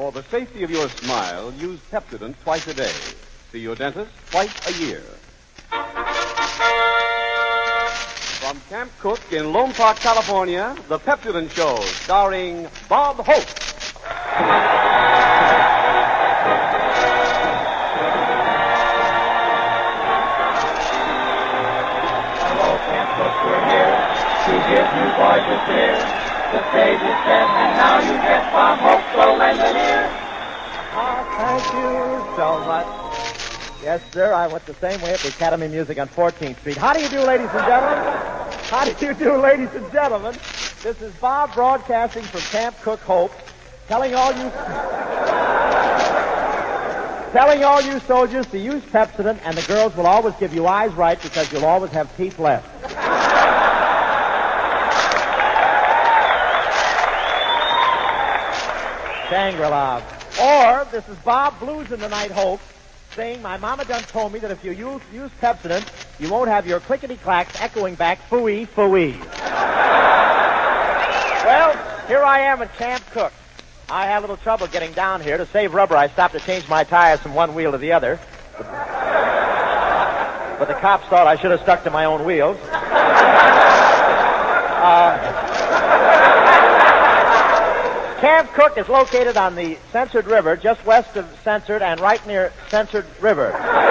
For the safety of your smile, use Pepsodent twice a day. See your dentist twice a year. From Camp Cook in Lone Park, California, The Pepsodent Show, starring Bob Hope. Hello, Camp Cook, we're here to give you boys a cheer. The stage is set, and now you get Bob Hope, so lend an ear. Thank you so much. Yes, sir, I went the same way at the Academy of Music on 14th Street. How do you do, ladies and gentlemen? How do you do, ladies and gentlemen? This is Bob broadcasting from Camp Cook Hope, telling all you soldiers to use Pepsodent, and the girls will always give you eyes right because you'll always have teeth left. Shangri-La. Or, this is Bob Blues in the Night Hope, saying, my mama done told me that if you use Pepsodent, you won't have your clickety-clacks echoing back, phooey, phooey. Well, here I am at Camp Cook. I had a little trouble getting down here. To save rubber, I stopped to change my tires from one wheel to the other. But the cops thought I should have stuck to my own wheels. Camp Cook is located on the Censored River, just west of Censored and right near Censored River.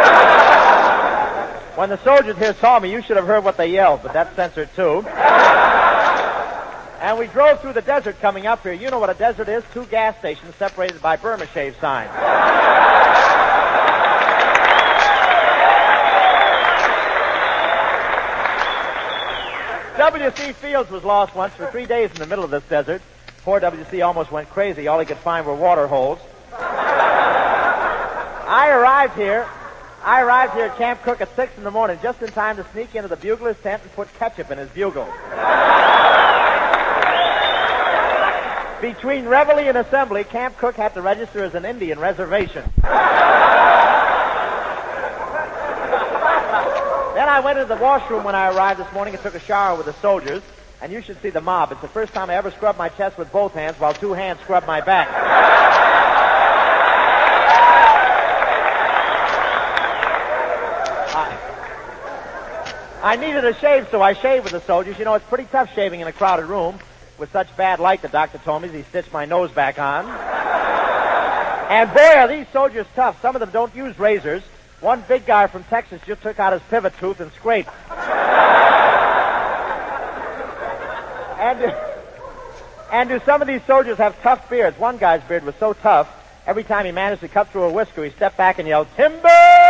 When the soldiers here saw me, you should have heard what they yelled, but that's censored too. And we drove through the desert coming up here. You know what a desert is? 2 gas stations separated by Burma shave signs. W.C. Fields was lost once for 3 days in the middle of this desert. Poor W.C. almost went crazy. All he could find were water holes. I arrived here at Camp Cook at 6 in the morning, just in time to sneak into the bugler's tent and put ketchup in his bugle. Between reveille and assembly, Camp Cook had to register as an Indian reservation. Then I went into the washroom when I arrived this morning and took a shower with the soldiers. And you should see the mob. It's the first time I ever scrubbed my chest with both hands while 2 hands scrubbed my back. I needed a shave, so I shaved with the soldiers. You know, it's pretty tough shaving in a crowded room with such bad light, the doctor told me, as he stitched my nose back on. And boy, are these soldiers tough. Some of them don't use razors. One big guy from Texas just took out his pivot tooth and scraped. And do some of these soldiers have tough beards? One guy's beard was so tough, every time he managed to cut through a whisker, he stepped back and yelled, "Timber!"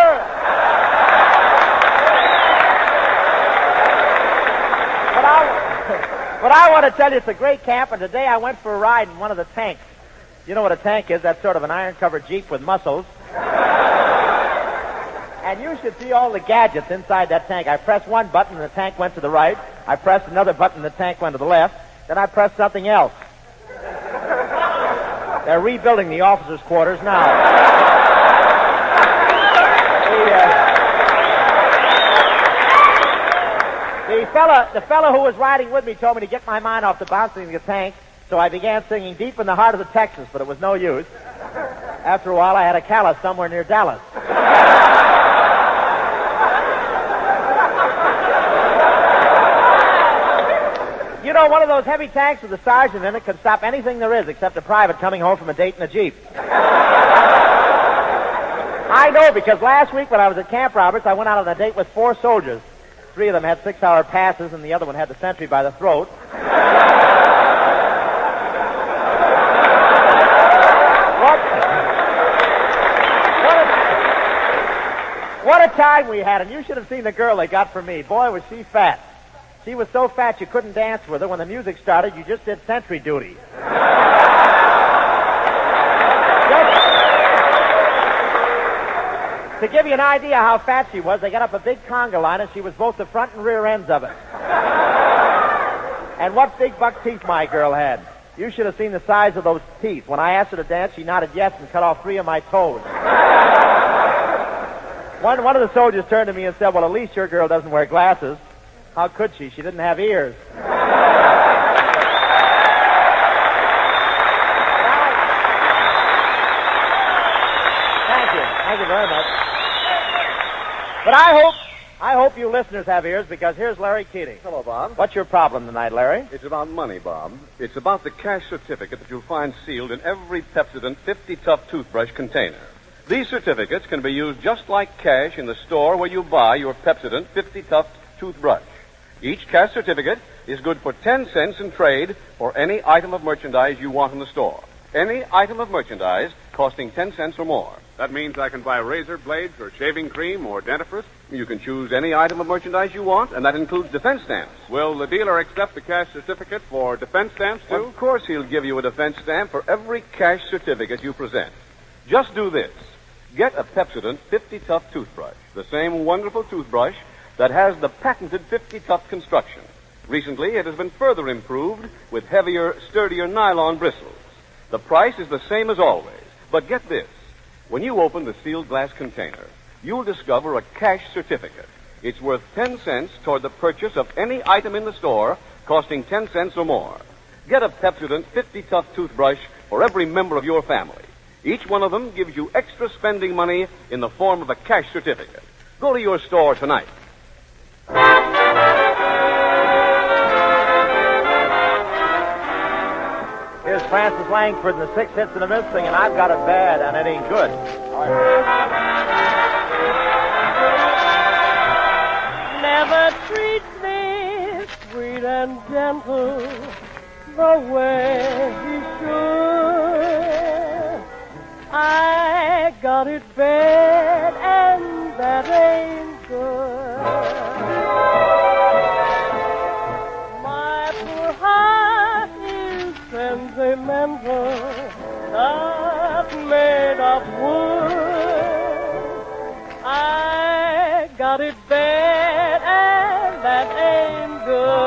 But I want to tell you, it's a great camp, and today I went for a ride in one of the tanks. You know what a tank is? That's sort of an iron-covered Jeep with muscles. And you should see all the gadgets inside that tank. I pressed one button and the tank went to the right. I pressed another button and the tank went to the left. Then I pressed something else. They're rebuilding the officers' quarters now. The fella who was riding with me told me to get my mind off the bouncing of the tank, so I began singing Deep in the Heart of the Texas, but it was no use. After a while, I had a callus somewhere near Dallas. You know, one of those heavy tanks with a sergeant in it could stop anything there is except a private coming home from a date in a Jeep. I know, because last week when I was at Camp Roberts, I went out on a date with 4 soldiers. 3 of them had 6-hour passes, and the other one had the sentry by the throat. What a time we had, and you should have seen the girl they got for me. Boy, was she fat. She was so fat you couldn't dance with her. When the music started, you just did sentry duty. To give you an idea how fat she was, they got up a big conga line, and she was both the front and rear ends of it. And what big buck teeth my girl had. You should have seen the size of those teeth. When I asked her to dance, she nodded yes and cut off 3 of my toes. One of the soldiers turned to me and said, "Well, at least your girl doesn't wear glasses." How could she? She didn't have ears. But I hope you listeners have ears, because here's Larry Keating. Hello, Bob. What's your problem tonight, Larry? It's about money, Bob. It's about the cash certificate that you'll find sealed in every Pepsodent 50 Tough toothbrush container. These certificates can be used just like cash in the store where you buy your Pepsodent 50 Tough toothbrush. Each cash certificate is good for 10 cents in trade for any item of merchandise you want in the store. Any item of merchandise costing 10 cents or more. That means I can buy razor blades or shaving cream or dentifrice? You can choose any item of merchandise you want, and that includes defense stamps. Will the dealer accept the cash certificate for defense stamps, too? Of course he'll give you a defense stamp for every cash certificate you present. Just do this. Get a Pepsodent 50 Tough toothbrush, the same wonderful toothbrush that has the patented 50 Tough construction. Recently, it has been further improved with heavier, sturdier nylon bristles. The price is the same as always, but get this. When you open the sealed glass container, you'll discover a cash certificate. It's worth 10 cents toward the purchase of any item in the store costing 10 cents or more. Get a Pepsodent 50 Tough toothbrush for every member of your family. Each one of them gives you extra spending money in the form of a cash certificate. Go to your store tonight. Here's Francis Langford and the Six Hits and a Miss singing I've Got It Bad and It Ain't Good. Never treat me sweet and gentle the way he should. I got it bad and that ain't good. My poor heart is sentimental, not made of wood. I got it bad and that ain't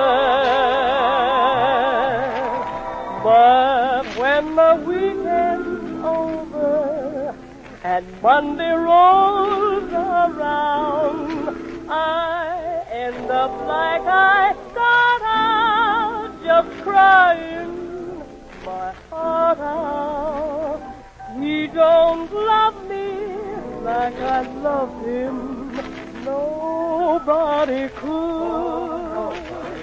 good. But when the weekend's over and Monday rolls around, I end up like I start out, just crying my heart out. He don't love me like I love him. Nobody could.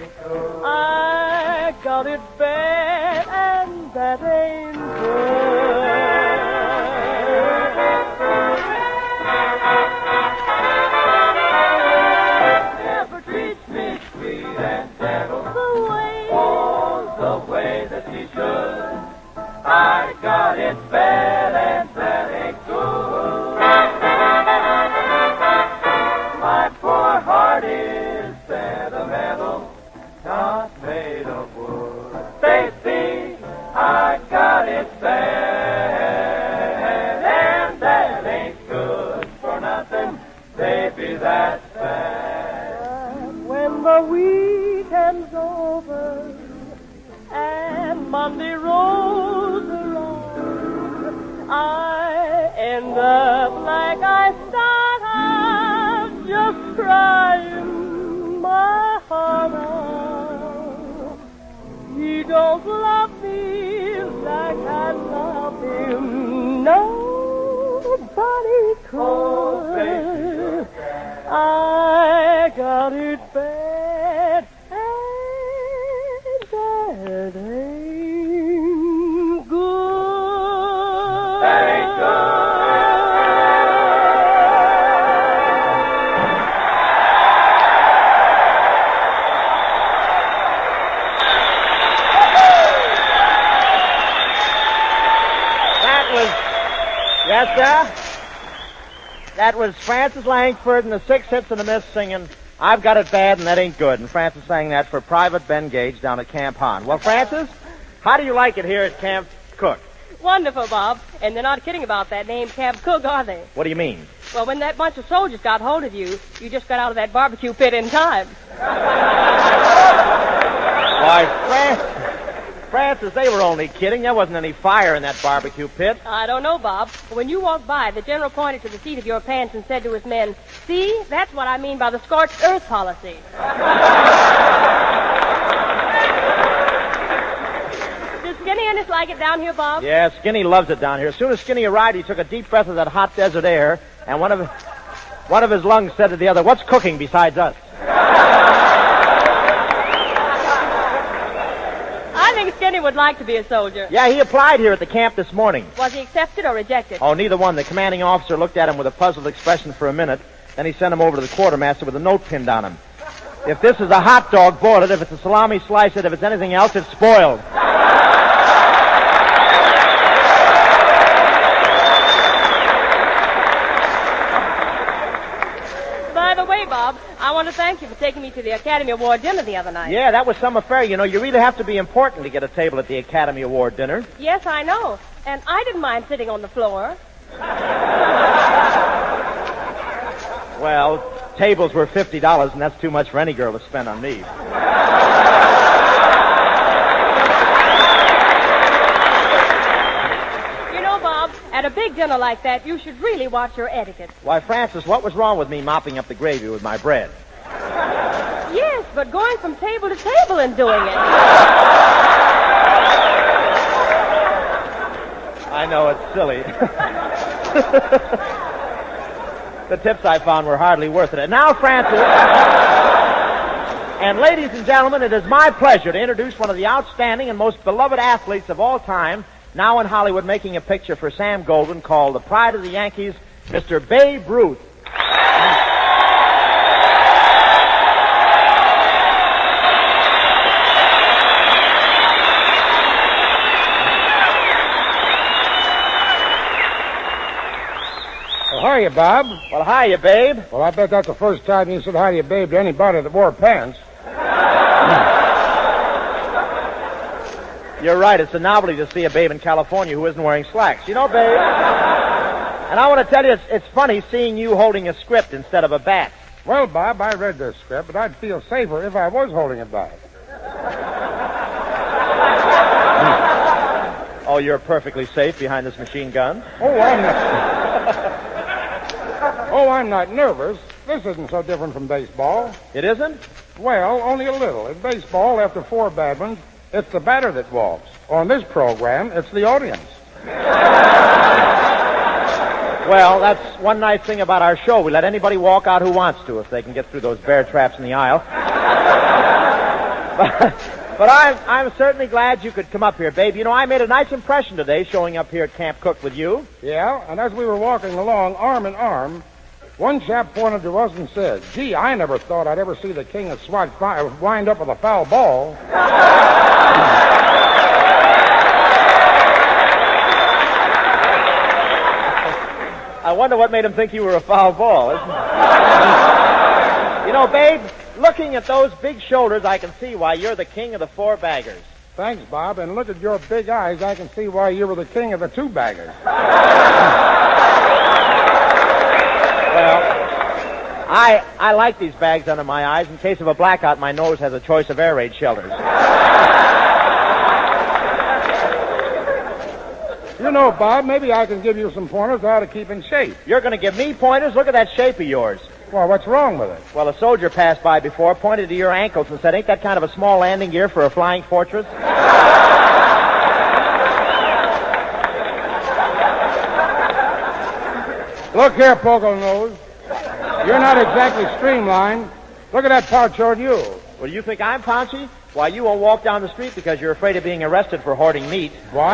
I got it bad and that ain't good. Never treats me sweet and gentle the way that he should. I got it bad and that ain't good. My poor heart is sentimental, not made of wood. They see I got it bad and that ain't good for nothing, baby, that's bad. When the weekend's over and Monday rolls around, I end up like I start out, just crying my heart out. He don't love me like I love him. Nobody could. I got it bad and that ain't good. That ain't good. Yes, sir? That was Francis Langford and the Six Hits and a Miss singing I've Got It Bad and That Ain't Good. And Francis sang that for Private Ben Gage down at Camp Hahn. Well, Francis, how do you like it here at Camp Cook? Wonderful, Bob. And they're not kidding about that name, Camp Cook, are they? What do you mean? Well, when that bunch of soldiers got hold of you, you just got out of that barbecue pit in time. Why, Francis, they were only kidding. There wasn't any fire in that barbecue pit. I don't know, Bob. When you walked by, the general pointed to the seat of your pants and said to his men, "See, that's what I mean by the scorched earth policy." Does Skinny and us like it down here, Bob? Yeah, Skinny loves it down here. As soon as Skinny arrived, he took a deep breath of that hot desert air, and one of One of his lungs said to the other, "What's cooking besides us?" I think Skinny would like to be a soldier. Yeah, he applied here at the camp this morning. Was he accepted or rejected? Oh, neither one. The commanding officer looked at him with a puzzled expression for a minute. Then he sent him over to the quartermaster with a note pinned on him. If this is a hot dog, boil it. If it's a salami, slice it. If it's anything else, it's spoiled. By the way, Bob, I want to thank you for taking me to the Academy Award dinner the other night. Yeah, that was some affair. You know, you really have to be important to get a table at the Academy Award dinner. Yes, I know. And I didn't mind sitting on the floor. Well, tables were $50, and that's too much for any girl to spend on me. You know, Bob, at a big dinner like that, you should really watch your etiquette. Why, Francis, what was wrong with me mopping up the gravy with my bread? Yes, but going from table to table and doing it. I know, it's silly. The tips I found were hardly worth it. And now, Francis, and ladies and gentlemen, it is my pleasure to introduce one of the outstanding and most beloved athletes of all time, now in Hollywood making a picture for Sam Goldwyn called The Pride of the Yankees, Mr. Babe Ruth. How are you, Bob? Well, hiya, Babe. Well, I bet that's the first time you said hi to you, babe, to anybody that wore pants. You're right. It's a novelty to see a babe in California who isn't wearing slacks. You know, Babe, and I want to tell you, it's funny seeing you holding a script instead of a bat. Well, Bob, I read this script, but I'd feel safer if I was holding it back. Oh, you're perfectly safe behind this machine gun. I'm not nervous. This isn't so different from baseball. It isn't? Well, only a little. In baseball, after 4 bad ones, it's the batter that walks. On this program, it's the audience. Well, that's one nice thing about our show. We let anybody walk out who wants to if they can get through those bear traps in the aisle. But I'm certainly glad you could come up here, Babe. You know, I made a nice impression today showing up here at Camp Cook with you. Yeah, and as we were walking along arm in arm, one chap pointed to us and said, "Gee, I never thought I'd ever see the king of SWAT wind up with a foul ball." I wonder what made him think you were a foul ball, isn't it? You know, Babe, looking at those big shoulders, I can see why you're the king of the 4 baggers. Thanks, Bob, and look at your big eyes, I can see why you were the king of the 2 baggers. Well, I like these bags under my eyes. In case of a blackout, my nose has a choice of air raid shelters. You know, Bob, maybe I can give you some pointers on how to keep in shape. You're going to give me pointers? Look at that shape of yours. Well, what's wrong with it? Well, a soldier passed by before, pointed to your ankles and said, "Ain't that kind of a small landing gear for a flying fortress?" Look here, Pogo Nose. You're not exactly streamlined. Look at that pouch on you. Well, you think I'm paunchy? Why, you won't walk down the street because you're afraid of being arrested for hoarding meat. Why,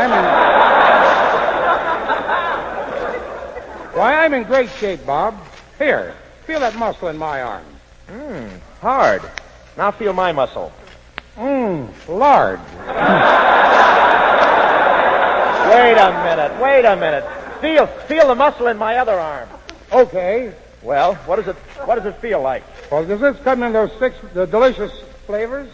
I'm in great shape, Bob. Here, feel that muscle in my arm. Hard. Now feel my muscle. Large. Wait a minute. Feel the muscle in my other arm. Okay. Well, what does it feel like? Well, does this come in those 6 delicious flavors?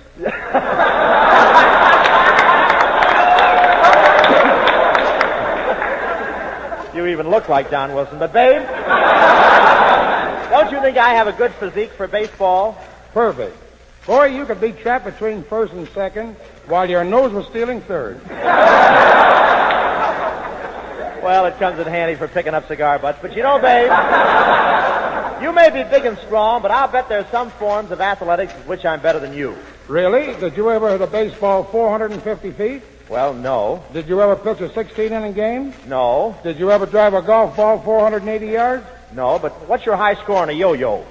You even look like Don Wilson. But, Babe, don't you think I have a good physique for baseball? Perfect. Boy, you could be trapped between first and second while your nose was stealing third. Well, it comes in handy for picking up cigar butts. But you know, Babe, you may be big and strong, but I'll bet there's some forms of athletics in which I'm better than you. Really? Did you ever hit a baseball 450 feet? Well, no. Did you ever pitch a 16-inning game? No. Did you ever drive a golf ball 480 yards? No, but what's your high score on a yo-yo?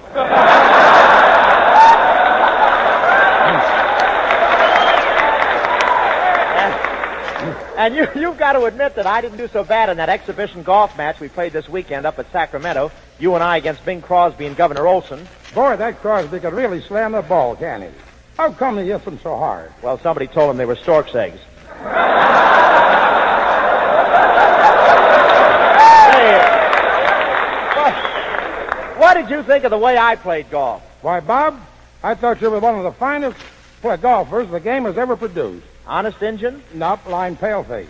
And you've got to admit that I didn't do so bad in that exhibition golf match we played this weekend up at Sacramento. You and I against Bing Crosby and Governor Olson. Boy, that Crosby could really slam the ball, can't he? How come he hits them so hard? Well, somebody told him they were stork's eggs. What did you think of the way I played golf? Why, Bob, I thought you were one of the finest golfers the game has ever produced. Honest Injun? Nope, line paleface.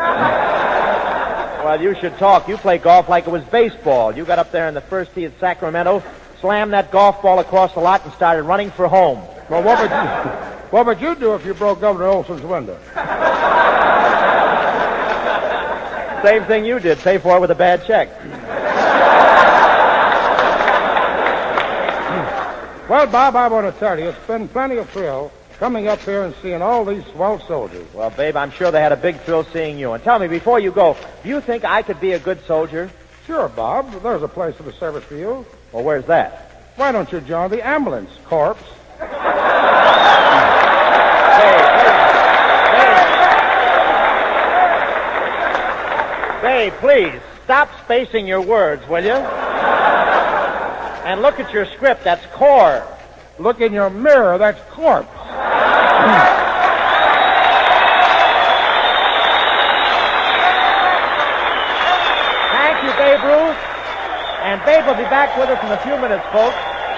Well, you should talk. You play golf like it was baseball. You got up there in the first tee at Sacramento, slammed that golf ball across the lot, and started running for home. Well, what would you do if you broke Governor Olson's window? Same thing you did. Pay for it with a bad check. Well, Bob, I want to tell you, it's been plenty of thrill coming up here and seeing all these swell soldiers. Well, babe, I'm sure they had a big thrill seeing you. And tell me, before you go, do you think I could be a good soldier? Sure, Bob. There's a place of the service for you. Well, where's that? Why don't you join the ambulance corps? Babe, please, stop spacing your words, will you? And look at your script. That's core. Look in your mirror. That's corpse. Thank you, Babe Ruth. And Babe will be back with us in a few minutes, folks.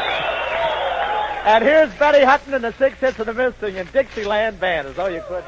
And here's Betty Hutton and the Six Hits of the Missing and Dixieland Band, as though you could.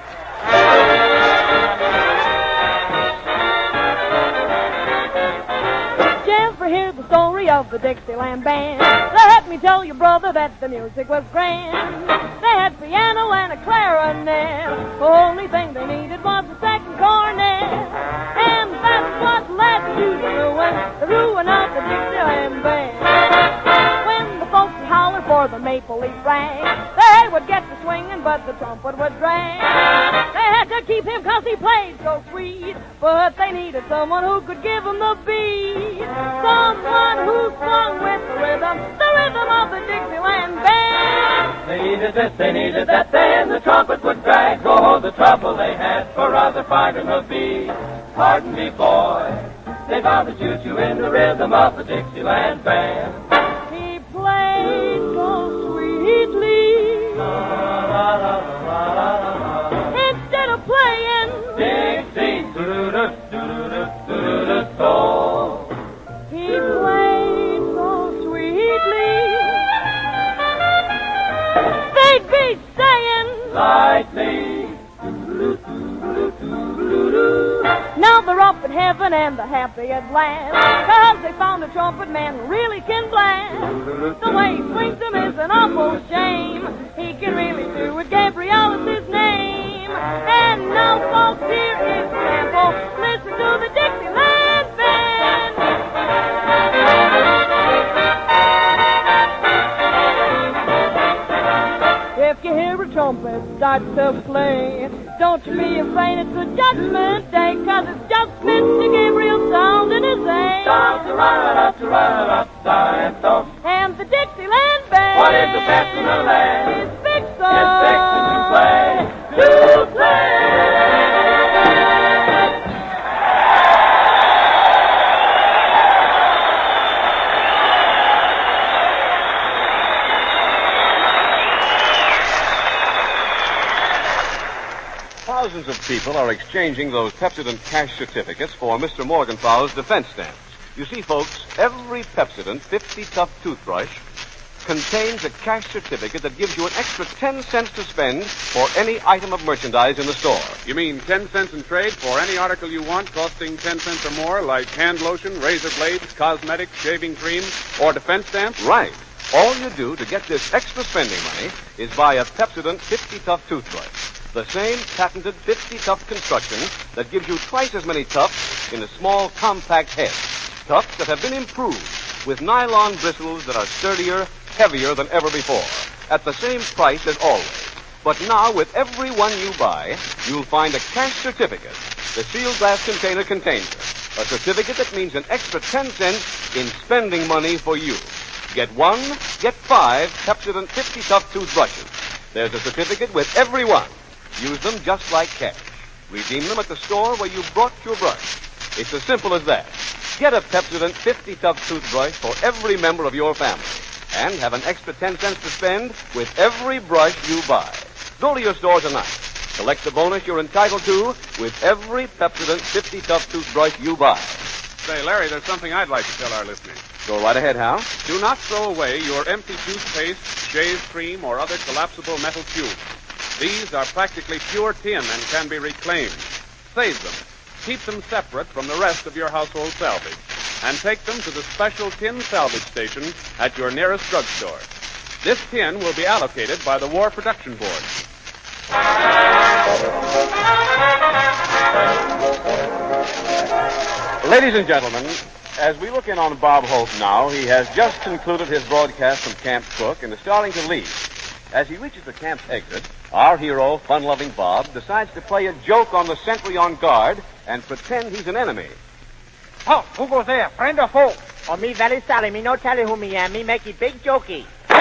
Ever hear the story of the Dixieland Band? Let me tell you, brother, that the music was grand. They had piano and a clarinet. The only thing they needed was a second cornet. And that's what led to the ruin of the Dixieland Band. When the folks would holler for the maple leaf rag, they would get to swinging, but the trumpet would drag. They had to keep him 'cause he played so sweet, but they needed someone who could give them the beat. Someone who swung with the rhythm of the Dixieland Band. They needed this, they needed that, then the trumpet would drag. Oh, the trouble they had for other finding the beat. Pardon me, boy, they found the choo-choo in the rhythm of the Dixieland Band. He played so sweetly. Instead of playing Dixie, do-do-do-do-do-do-do-do-do. he played so sweetly. They'd be saying Lightly. now they're up in heaven and they're happy at last, 'cause they found a trumpet man who really can blast. The way he swings them is an awful shame. He can really do it. Gabriel is his name. And now, folks, here is a sample. Listen to the Dixieland Band. If you hear a trumpet start to play, don't you be afraid it's the Judgment Day, 'cause it's just Mr. Gabriel sound in his A. And the Dixieland Band, What is the best in the land? is fixed It's fixing to play, to play. Thousands of people are exchanging those Pepsodent cash certificates for Mr. Morgenthau's defense stamps. You see, folks, every Pepsodent 50 Tough toothbrush contains a cash certificate that gives you an extra 10 cents to spend for any item of merchandise in the store. You mean 10 cents in trade for any article you want costing 10 cents or more, like hand lotion, razor blades, cosmetics, shaving cream, or defense stamps? Right. All you do to get this extra spending money is buy a Pepsodent 50 Tough toothbrush. The same patented 50 Tough construction that gives you twice as many tufts in a small, compact head. Tufts that have been improved with nylon bristles that are sturdier, heavier than ever before, at the same price as always. But now, with every one you buy, you'll find a cash certificate. The sealed glass container contains it. A certificate that means an extra 10 cents in spending money for you. Get 1, get 5 Pepsodent 50 Tough toothbrushes. There's a certificate with every one. Use them just like cash. Redeem them at the store where you brought your brush. It's as simple as that. Get a Pepsodent 50 Tough toothbrush for every member of your family. And have an extra 10 cents to spend with every brush you buy. Go to your store tonight. Collect the bonus you're entitled to with every Pepsodent 50 Tough toothbrush you buy. Say, Larry, there's something I'd like to tell our listeners. Go right ahead, Hal. Do not throw away your empty toothpaste, shave cream, or other collapsible metal tubes. These are practically pure tin and can be reclaimed. Save them. Keep them separate from the rest of your household salvage. And take them to the special tin salvage station at your nearest drugstore. This tin will be allocated by the War Production Board. Ladies and gentlemen, as we look in on Bob Hope now, he has just concluded his broadcast from Camp Cook and is starting to leave. As he reaches the camp's exit, our hero, fun-loving Bob, decides to play a joke on the sentry on guard and pretend he's an enemy. Oh, who goes there? Friend or foe? Oh, me very sorry. Me no tell you who me am. Me make it big jokey.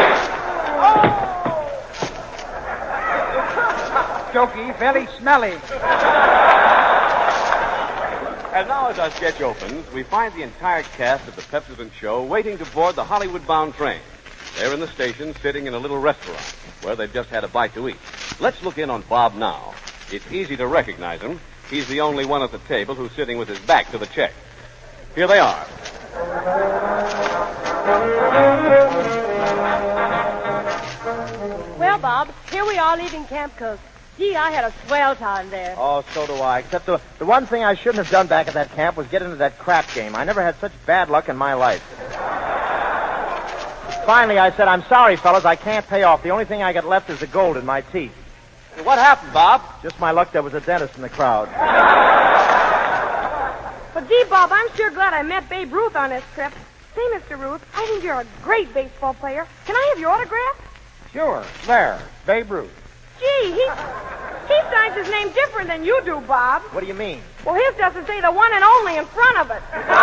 Jokey, very smelly. And now as our sketch opens, we find the entire cast of the Pepsodent Show waiting to board the Hollywood-bound train. They're in the station sitting in a little restaurant where they've just had a bite to eat. Let's look in on Bob now. It's easy to recognize him. He's the only one at the table who's sitting with his back to the check. Here they are. Well, Bob, here we are leaving Camp Cook. Gee, I had a swell time there. Oh, so do I. Except the one thing I shouldn't have done back at that camp was get into that crap game. I never had such bad luck in my life. Finally, I said, I'm sorry, fellas, I can't pay off. The only thing I got left is the gold in my teeth. What happened, Bob? Just my luck there was a dentist in the crowd. But gee, Bob, I'm sure glad I met Babe Ruth on this trip. Say, Mr. Ruth, I think you're a great baseball player. Can I have your autograph? Sure. There. Babe Ruth. Gee, he signs his name different than you do, Bob. What do you mean? Well, his doesn't say the one and only in front of it.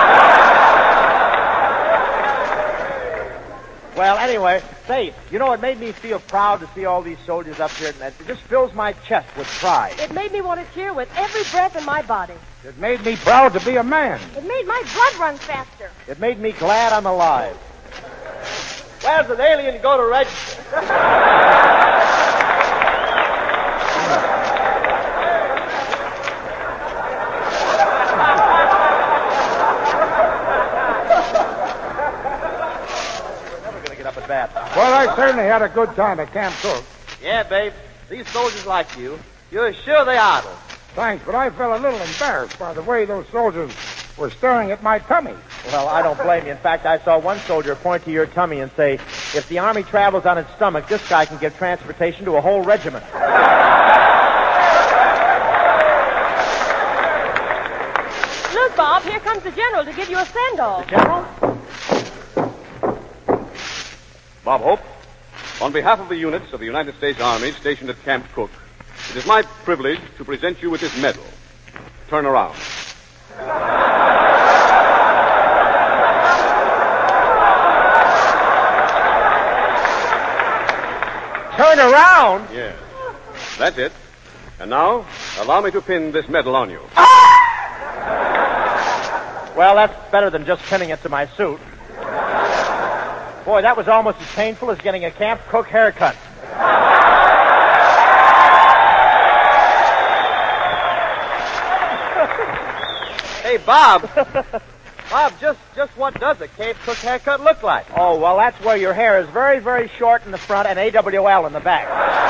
Well, anyway, say, you know, it made me feel proud to see all these soldiers up here. And it just fills my chest with pride. It made me want to cheer with every breath in my body. It made me proud to be a man. It made my blood run faster. It made me glad I'm alive. Where's an alien go to register? Well, I certainly had a good time at Camp Cook. Yeah, babe. These soldiers like you. You're sure they ought to. Thanks, but I felt a little embarrassed by the way those soldiers were staring at my tummy. Well, I don't blame you. In fact, I saw one soldier point to your tummy and say, if the Army travels on its stomach, this guy can give transportation to a whole regiment. Look, Bob, here comes the general to give you a send-off. The general? Bob Hope, on behalf of the units of the United States Army stationed at Camp Cook, it is my privilege to present you with this medal. Turn around. Turn around? Yes. That's it. And now, allow me to pin this medal on you. Well, that's better than just pinning it to my suit. Boy, that was almost as painful as getting a Camp Cook haircut. Hey, Bob. Bob, just what does a Camp Cook haircut look like? Oh, well, that's where your hair is very, very short in the front and AWL in the back.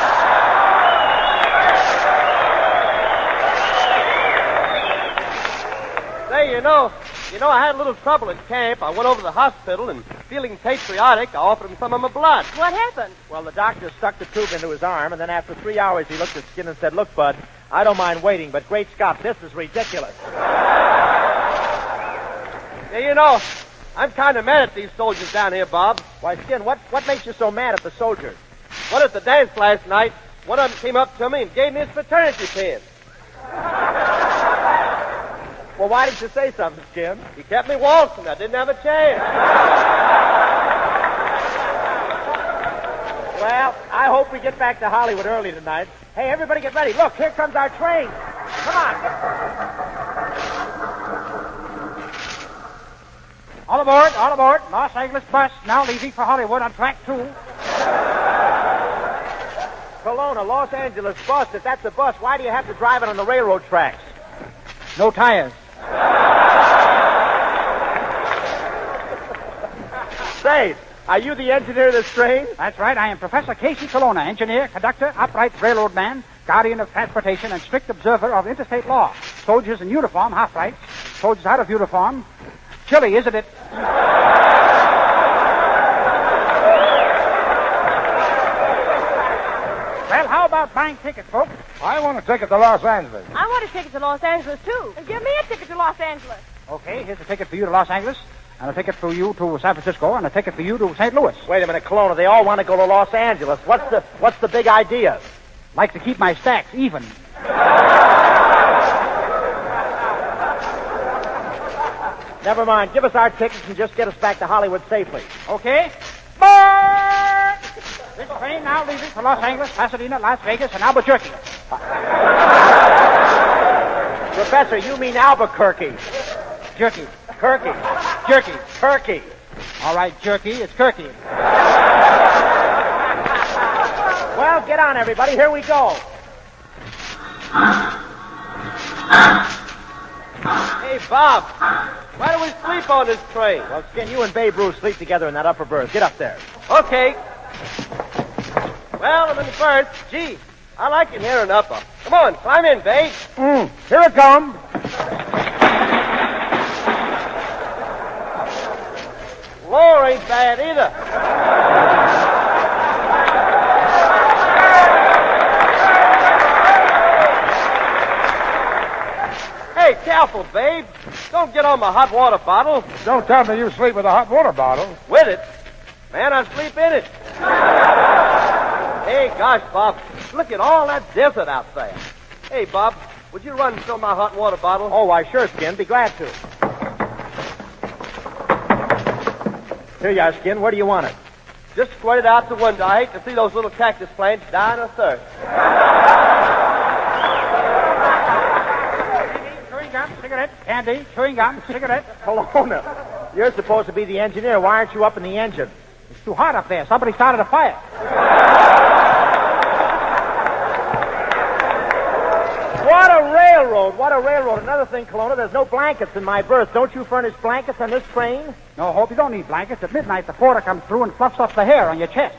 Say, you know, I had a little trouble at camp. I went over to the hospital, and feeling patriotic, I offered him some of my blood. What happened? Well, the doctor stuck the tube into his arm, and then after 3 hours, he looked at Skin and said, look, Bud, I don't mind waiting, but great Scott, this is ridiculous. Yeah, you know, I'm kind of mad at these soldiers down here, Bob. Why, Skin, what makes you so mad at the soldiers? Well, at the dance last night, one of them came up to me and gave me his fraternity pin. Well, why didn't you say something, Jim? You kept me waltzing. I didn't have a chance. Well, I hope we get back to Hollywood early tonight. Hey, everybody get ready. Look, here comes our train. Come on. All aboard, all aboard. Los Angeles bus now leaving for Hollywood on track 2. Kelowna, Los Angeles bus. If that's a bus, why do you have to drive it on the railroad tracks? No tires. Say, are you the engineer of this train? That's right. I am Professor Casey Kelowna, engineer, conductor, upright railroad man, guardian of transportation, and strict observer of interstate law. Soldiers in uniform, half-rights. Soldiers out of uniform. Chilly, isn't it? Well, how about buying tickets, folks? I want a ticket to Los Angeles. I want a ticket to Los Angeles, too. And give me a ticket to Los Angeles. Okay, here's a ticket for you to Los Angeles, and a ticket for you to San Francisco, and a ticket for you to St. Louis. Wait a minute, Kelowna. They all want to go to Los Angeles. What's the big idea? Like to keep my stacks even. Never mind. Give us our tickets and just get us back to Hollywood safely. Okay? Board! This train now leaving for Los Angeles, Pasadena, Las Vegas, and Albuquerque. Professor, you mean Albuquerque. Jerky. Kirky. Jerky. Turkey. All right, jerky. It's Kirky. Well, get on, everybody. Here we go. Hey, Bob. Why do we sleep on this train? Well, Skin, you and Babe Ruth sleep together in that upper berth. Get up there. Okay. Well, I'm in the first. Gee, I like it here in upper. Come on, climb in, Babe. Here it comes. Floor ain't bad either. Hey, careful, Babe. Don't get on my hot water bottle. Don't tell me you sleep with a hot water bottle. With it? Man, I sleep in it. Hey, gosh, Bob, look at all that desert out there. Hey, Bob, would you run and fill my hot water bottle? Oh, why, sure, Skin. Be glad to. Here you are, Skin. Where do you want it? Just squirt it out the window. I hate to see those little cactus plants dying of thirst. Chewing gum, cigarette, candy, chewing gum, cigarette. Kelowna, you're supposed to be the engineer. Why aren't you up in the engine? It's too hot up there. Somebody started a fire. What a railroad. What a railroad. Another thing, Kelowna, there's no blankets in my berth. Don't you furnish blankets on this train? No, Hope, you don't need blankets. At midnight, the porter comes through and fluffs up the hair on your chest.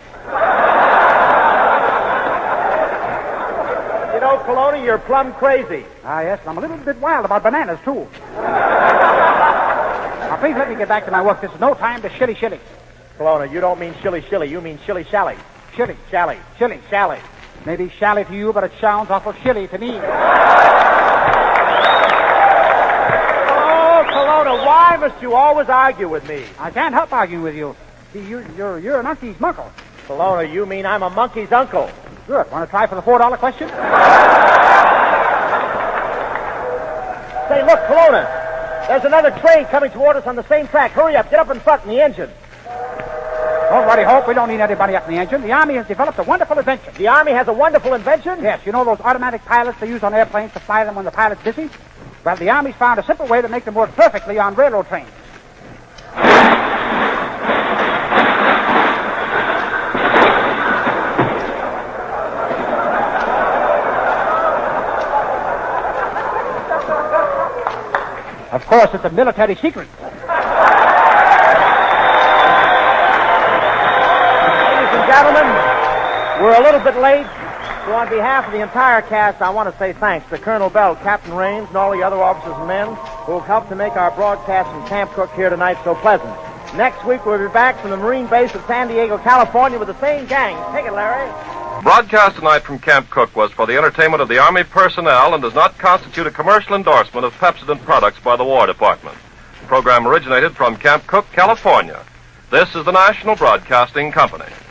You know, Kelowna, you're plumb crazy. Ah, yes, and I'm a little bit wild about bananas, too. Now, please let me get back to my work. This is no time to shilly-shilly. Kelowna, you don't mean shilly-shilly. You mean shilly-shally. Shilly. Shally. Shilly. Shally. Maybe shally to you, but it sounds awful shilly to me. Oh, Kelowna, why must you always argue with me? I can't help arguing with you. See, you're an uncle's muckle. Kelowna, you mean I'm a monkey's uncle. Good. Want to try for the $4 question? Say, look, Kelowna, there's another train coming toward us on the same track. Hurry up, get up in front in the engine. Don't worry, Hope. We don't need anybody up in the engine. The Army has developed a wonderful invention. The Army has a wonderful invention? Yes, you know those automatic pilots they use on airplanes to fly them when the pilot's busy? Well, the Army's found a simple way to make them work perfectly on railroad trains. Of course, it's a military secret. Gentlemen, we're a little bit late, so on behalf of the entire cast, I want to say thanks to Colonel Bell, Captain Raines, and all the other officers and men who have helped to make our broadcast from Camp Cook here tonight so pleasant. Next week, we'll be back from the Marine base at San Diego, California with the same gang. Take it, Larry. Broadcast tonight from Camp Cook was for the entertainment of the Army personnel and does not constitute a commercial endorsement of Pepsodent products by the War Department. The program originated from Camp Cook, California. This is the National Broadcasting Company.